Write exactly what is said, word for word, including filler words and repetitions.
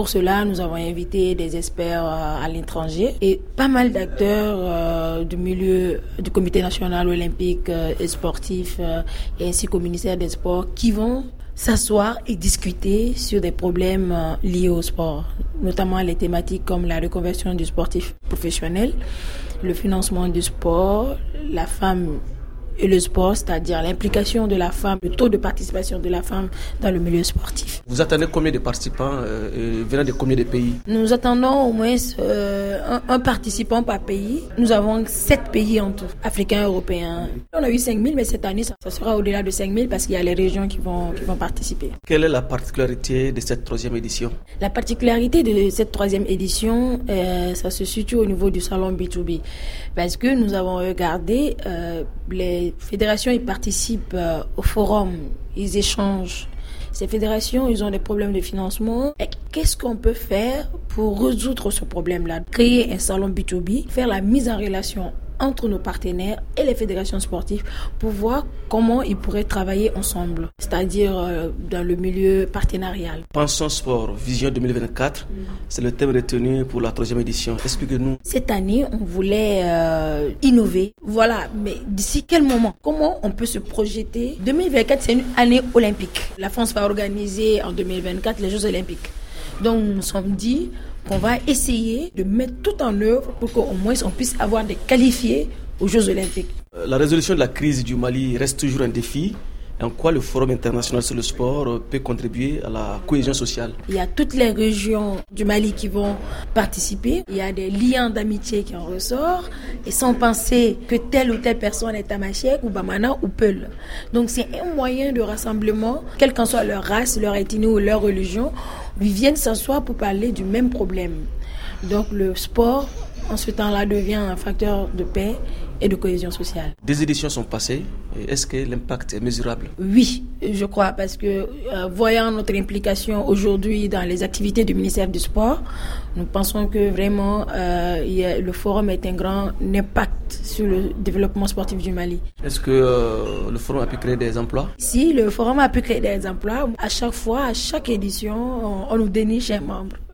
Pour cela, nous avons invité des experts à l'étranger et pas mal d'acteurs euh, du milieu du Comité national olympique euh, et sportif euh, et ainsi qu'au ministère des Sports qui vont s'asseoir et discuter sur des problèmes euh, liés au sport, notamment les thématiques comme la reconversion du sportif professionnel, le financement du sport, la femme et le sport, c'est-à-dire l'implication de la femme, le taux de participation de la femme dans le milieu sportif. Vous attendez combien de participants euh, venant de combien de pays? Nous attendons au moins euh, un, un participant par pays. Nous avons sept pays en tout, africains, européens. On a eu cinq mille, mais cette année, ça, ça sera au-delà de cinq mille parce qu'il y a les régions qui vont, qui vont participer. Quelle est la particularité de cette troisième édition? La particularité de cette troisième édition, euh, ça se situe au niveau du salon B deux B. Parce que nous avons regardé euh, les fédérations, ils participent euh, au forum, ils échangent. Ces fédérations, ils ont des problèmes de financement. Et qu'est-ce qu'on peut faire pour résoudre ce problème-là? Créer un salon B deux B, faire la mise en relation entre nos partenaires et les fédérations sportives pour voir comment ils pourraient travailler ensemble, c'est-à-dire euh, dans le milieu partenarial. Pensons sport, vision deux mille vingt-quatre, mmh. c'est le thème retenu pour la troisième édition. Expliquez-nous. Cette année, on voulait euh, innover. Voilà, mais d'ici quel moment? Comment on peut se projeter? deux mille vingt-quatre, c'est une année olympique. La France va organiser en deux mille vingt-quatre les Jeux olympiques. Donc nous nous sommes dit qu'on va essayer de mettre tout en œuvre pour qu'au moins on puisse avoir des qualifiés aux Jeux olympiques. La résolution de la crise du Mali reste toujours un défi. En quoi le Forum international sur le sport peut contribuer à la cohésion sociale? Il y a toutes les régions du Mali qui vont participer. Il y a des liens d'amitié qui en ressortent. Et sans penser que telle ou telle personne est Tamashek ou Bamana ou Peul. Donc c'est un moyen de rassemblement, quelle qu'en soit leur race, leur ethnie ou leur religion. Ils viennent s'asseoir pour parler du même problème. Donc le sport, en ce temps-là, devient un facteur de paix et de cohésion sociale. Des éditions sont passées. Est-ce que l'impact est mesurable? Oui, je crois, parce que euh, voyant notre implication aujourd'hui dans les activités du ministère du Sport, nous pensons que vraiment euh, il y a, le forum est un grand impact sur le développement sportif du Mali. Est-ce que euh, le forum a pu créer des emplois? Si, le forum a pu créer des emplois. À chaque fois, à chaque édition, on, on nous déniche un membre.